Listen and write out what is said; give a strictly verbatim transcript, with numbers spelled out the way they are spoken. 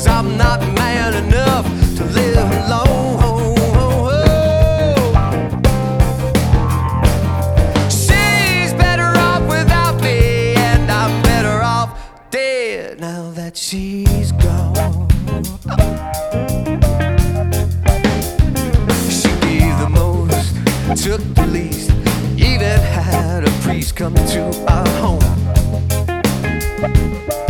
'cause I'm not man enough to live alone. She's better off without me, and I'm better off dead now that she's gone. She gave the most, took the least, even had a priest come to our home.